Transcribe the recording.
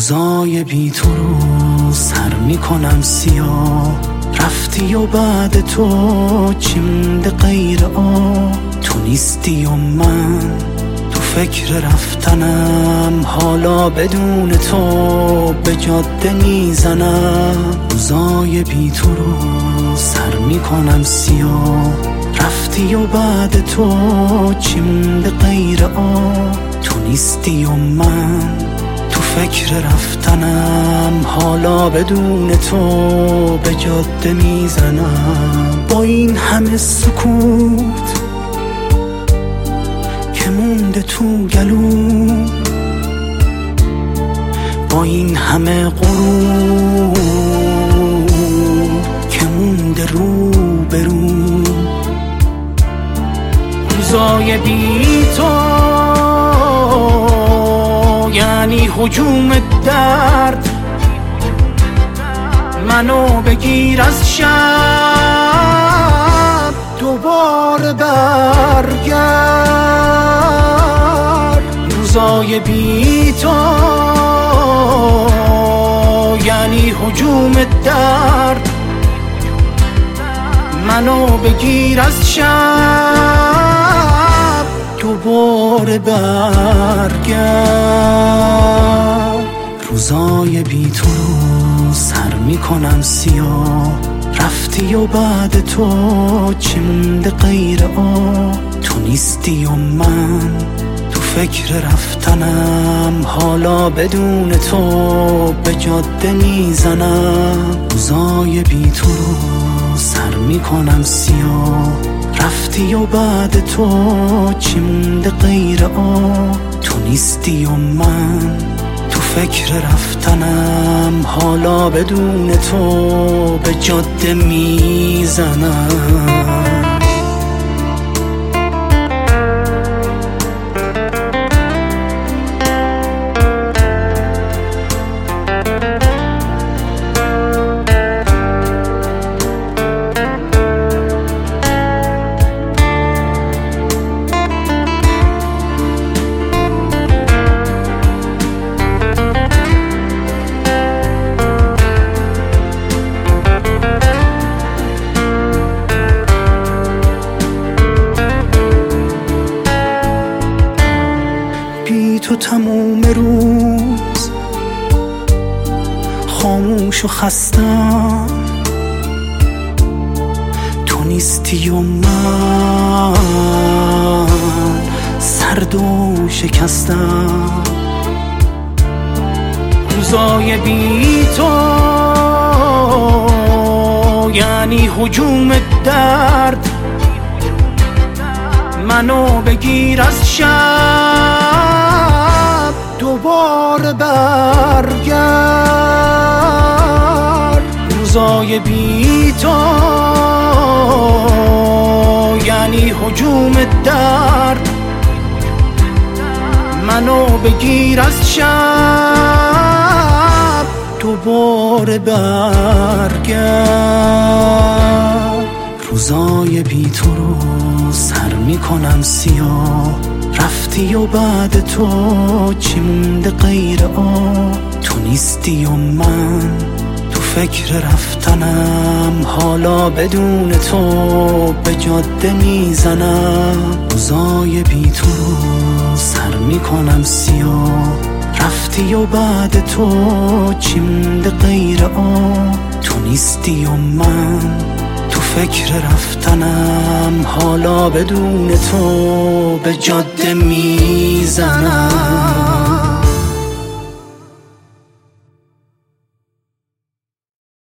روزای بی تو رو سر میکنم سیاه، رفتی و بعد تو چی مونده غیر تو نیستی و من تو فکر رفتنم، حالا بدون تو به جاده میزنم. روزای بی تو رو سر میکنم سیاه، رفتی و بعد تو چی مونده غیر تو نیستی و من تو فکر رفتنم، حالا بدون تو به جاده میزنم. با این همه سکوت که مونده تو گلو، با این همه غرور که مونده رو برو، روزای بی تو یعنی هجوم درد، منو بگیر از شب دوباره برگرد. روزای بی تو یعنی هجوم درد، منو بگیر از شب دوباره برگرد. روزای بی تو رو سر میکنم سیاه، رفتی و بعد تو چی مونده غیر تو نیستی و من تو فکر رفتنم، حالا بدون تو به جاده میزنم. روزای بی تو رو سر میکنم سیاه، رفتی و بعد تو چی مونده غیر تو نیستی و من تو فکر رفتنم، حالا بدون تو به جاده میزنم. تو تموم روز خاموش و خستم، تو نیستی و من سرد و شکستم. روزای بی تو یعنی هجوم درد، منو بگیر از شب دوباره برگرد. روزای بی تو یعنی هجوم درد، منو بگیر از شب دوباره برگرد. روزای بی تو رو سر میکنم سیاه، رفتی و بعد تو چی مونده غیر تو نیستی و من تو فکر رفتنم، حالا بدون تو به جاده میزنم. روزای بی تو رو سر میکنم سیاه، رفتی و بعد تو چی مونده غیر تو نیستی و من تو فکر رفتنم، حالا بدون تو به جاده میزنم.